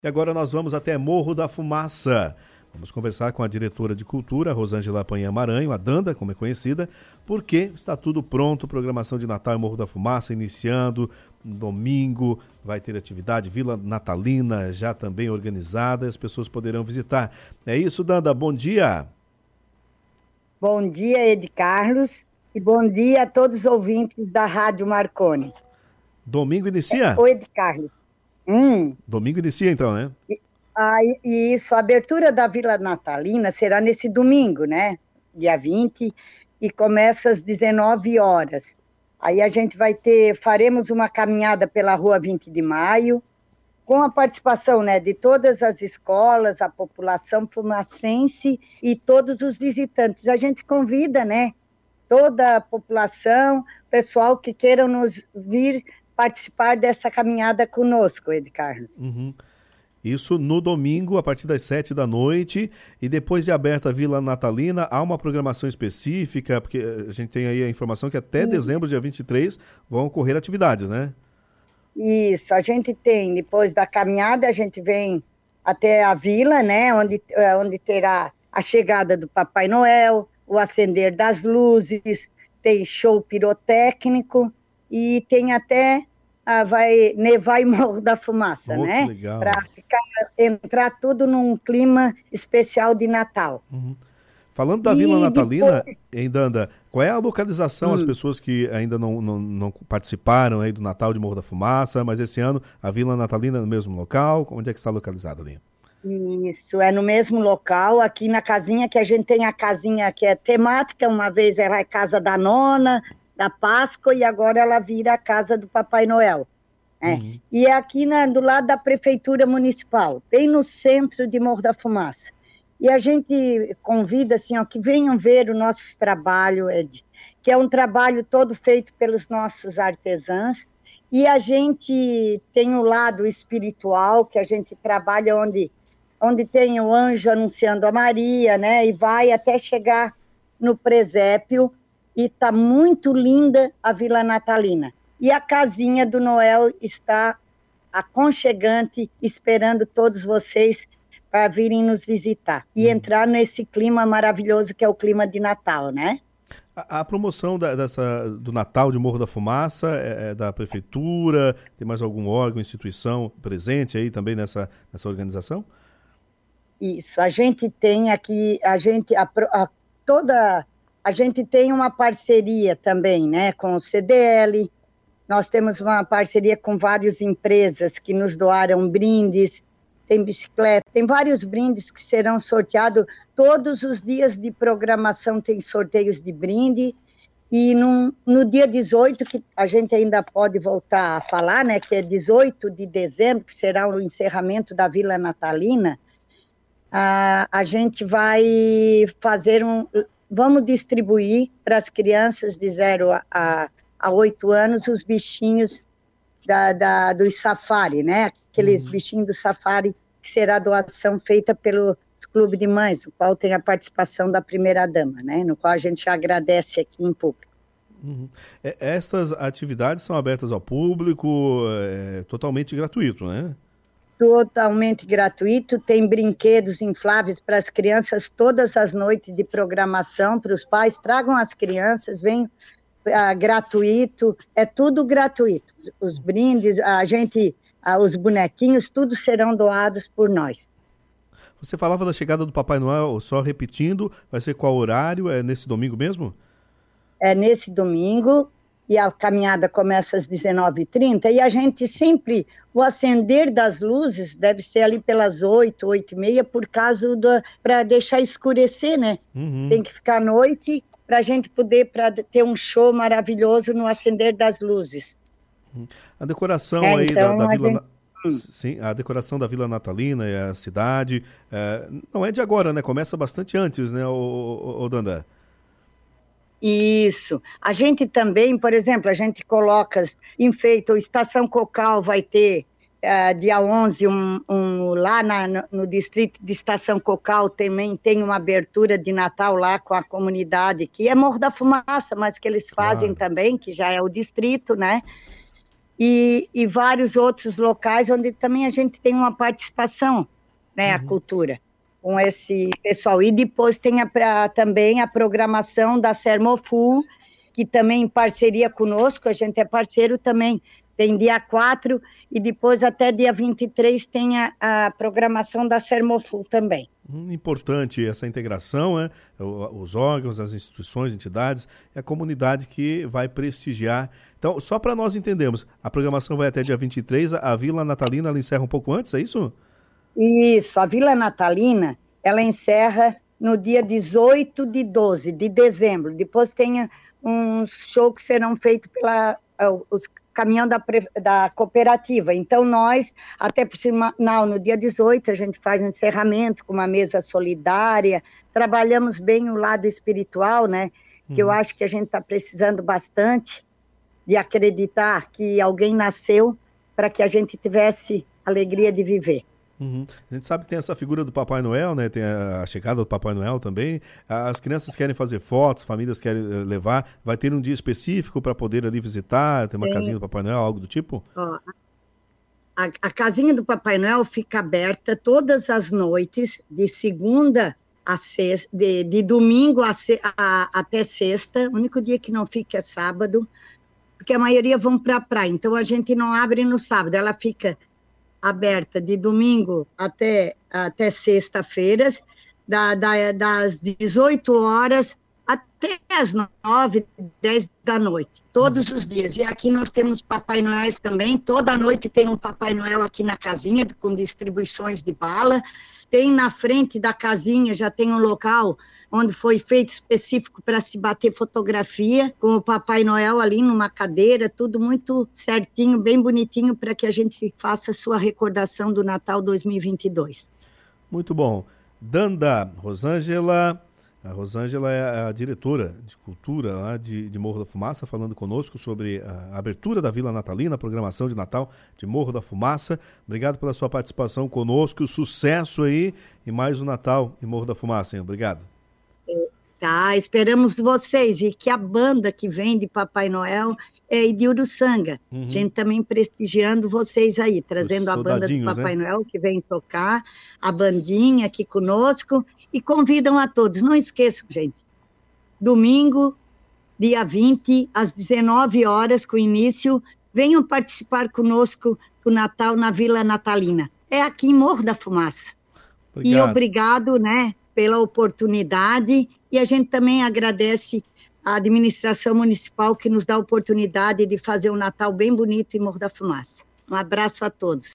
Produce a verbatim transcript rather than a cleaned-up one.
E agora nós vamos até Morro da Fumaça. Vamos conversar com a diretora de Cultura, Rosângela Panha Maranho, a Danda, como é conhecida, porque está tudo pronto, programação de Natal em Morro da Fumaça, iniciando domingo, vai ter atividade, Vila Natalina já também organizada, as pessoas poderão visitar. É isso, Danda, bom dia. Bom dia, Ed Carlos, e bom dia a todos os ouvintes da Rádio Marconi. Domingo inicia? É, Oi, Ed Carlos. Hum. Domingo inicia então, né? Ah, isso, a abertura da Vila Natalina será nesse domingo, né? Dia vinte, e começa às dezenove horas. Aí a gente vai ter, faremos uma caminhada pela Rua vinte de Maio, com a participação, né, de todas as escolas, a população fumacense e todos os visitantes. A gente convida, né, toda a população, pessoal que queiram nos vir participar dessa caminhada conosco, Ed Carlos. Uhum. Isso no domingo, a partir das sete da noite, e depois de aberta a Vila Natalina, há uma programação específica, porque a gente tem aí a informação que até Sim. dezembro, dia vinte e três, vão ocorrer atividades, né? Isso, a gente tem, depois da caminhada, a gente vem até a vila, né, onde, onde terá a chegada do Papai Noel, o acender das luzes, tem show pirotécnico, e tem até... Ah, vai nevar em Morro da Fumaça, oh, né? Para entrar tudo num clima especial de Natal. Uhum. Falando da e Vila Natalina, depois... em Danda, qual é a localização, hum. as pessoas que ainda não, não, não participaram aí do Natal de Morro da Fumaça, mas esse ano a Vila Natalina é no mesmo local, onde é que está localizada ali? Isso, é no mesmo local, aqui na casinha, que a gente tem a casinha que é temática, uma vez ela é casa da nona, da Páscoa, e agora ela vira a casa do Papai Noel. É. Uhum. E é aqui na, do lado da Prefeitura Municipal, bem no centro de Morro da Fumaça. E a gente convida, assim, ó, que venham ver o nosso trabalho, Ed, que é um trabalho todo feito pelos nossos artesãos, e a gente tem o lado espiritual, que a gente trabalha onde, onde tem o anjo anunciando a Maria, né, e vai até chegar no presépio. E está muito linda a Vila Natalina. E a casinha do Noel está aconchegante, esperando todos vocês para virem nos visitar. E hum. entrar nesse clima maravilhoso que é o clima de Natal, né? A, a promoção da, dessa, do Natal de Morro da Fumaça é, é da Prefeitura? Tem mais algum órgão, instituição presente aí também nessa, nessa organização? Isso, a gente tem aqui, a gente, a, a, toda... A gente tem uma parceria também, né, com o C D L, nós temos uma parceria com várias empresas que nos doaram brindes, tem bicicleta, tem vários brindes que serão sorteados, todos os dias de programação tem sorteios de brinde, e no, no dia dezoito, que a gente ainda pode voltar a falar, né, que é dezoito de dezembro, que será o encerramento da Vila Natalina, a, a gente vai fazer um... Vamos distribuir para as crianças de zero a oito anos os bichinhos da, da, do safari, né? Aqueles uhum. bichinhos do safari, que será doação feita pelos clubes de mães, no qual tem a participação da primeira-dama, né? No qual a gente agradece aqui em público. Uhum. Essas atividades são abertas ao público, é totalmente gratuito, né? Totalmente gratuito, tem brinquedos infláveis para as crianças todas as noites de programação, para os pais, tragam as crianças, vem ah, gratuito, é tudo gratuito, os brindes, a gente, ah, os bonequinhos, tudo serão doados por nós. Você falava da chegada do Papai Noel, só repetindo, vai ser qual horário, é nesse domingo mesmo? É nesse domingo, e a caminhada começa às dezenove e trinta, e a gente sempre, o acender das luzes deve ser ali pelas oito, oito e meia, por causa da, para deixar escurecer, né? Uhum. Tem que ficar à noite para a gente poder pra ter um show maravilhoso no acender das luzes. A decoração é, aí então, da, da Vila... Gente... Na... Sim, a decoração da Vila Natalina e a cidade, é, não é de agora, né? Começa bastante antes, né, o, o, o Danda? Isso. A gente também, por exemplo, a gente coloca, enfeita, o Estação Cocal vai ter, uh, dia onze, um, um, lá na, no, no distrito de Estação Cocal também tem uma abertura de Natal lá com a comunidade, que é Morro da Fumaça, mas que eles fazem claro. Também, que já é o distrito, né? e, e vários outros locais onde também a gente tem uma participação, né, uhum. a cultura, com esse pessoal. E depois tem a, também a programação da Sermoful, que também em parceria conosco, a gente é parceiro também, tem dia quatro e depois até dia vinte e três tem a, a programação da Sermoful também. Importante essa integração, né? Os órgãos, as instituições, entidades, é a comunidade que vai prestigiar. Então, só para nós entendermos, a programação vai até dia vinte e três, a Vila Natalina ela encerra um pouco antes, é isso? Isso, a Vila Natalina, ela encerra no dia dezoito de doze de dezembro, depois tem uns shows que serão feitos pela os caminhão da, da cooperativa. Então, nós, até por sinal, no dia dezoito, a gente faz um encerramento com uma mesa solidária, trabalhamos bem o lado espiritual, né? Uhum. Que eu acho que a gente está precisando bastante de acreditar que alguém nasceu para que a gente tivesse alegria de viver. Uhum. A gente sabe que tem essa figura do Papai Noel, né? Tem a chegada do Papai Noel também. As crianças querem fazer fotos, famílias querem levar. Vai ter um dia específico para poder ali visitar, ter uma Sim. casinha do Papai Noel, algo do tipo? Ó, a, a casinha do Papai Noel fica aberta todas as noites, de segunda a sexta, de, de domingo a, a, até sexta. O único dia que não fica é sábado, porque a maioria vão para a praia. Então a gente não abre no sábado, ela fica aberta de domingo até, até sexta-feiras, da, da, das dezoito horas até as nove, dez da noite, todos os dias. E aqui nós temos Papai Noel também, toda noite tem um Papai Noel aqui na casinha, com distribuições de bala. Tem na frente da casinha, já tem um local onde foi feito específico para se bater fotografia, com o Papai Noel ali numa cadeira, tudo muito certinho, bem bonitinho, para que a gente faça a sua recordação do Natal dois mil e vinte e dois. Muito bom. Danda Rosângela, a Rosângela é a diretora de cultura lá de, de Morro da Fumaça, falando conosco sobre a abertura da Vila Natalina, a programação de Natal de Morro da Fumaça. Obrigado pela sua participação conosco, sucesso aí e mais um Natal em Morro da Fumaça, hein? Obrigado. Tá, esperamos vocês, e que a banda que vem de Papai Noel é de Uruçanga. Uhum. A gente também prestigiando vocês aí, trazendo a banda do Papai né? Noel que vem tocar, a bandinha aqui conosco, e convidam a todos. Não esqueçam, gente, domingo, dia vinte, às dezenove horas, com início, venham participar conosco do Natal na Vila Natalina. É aqui em Morro da Fumaça. Obrigado. E obrigado, né, pela oportunidade, e a gente também agradece a administração municipal que nos dá a oportunidade de fazer um Natal bem bonito em Morro da Fumaça. Um abraço a todos.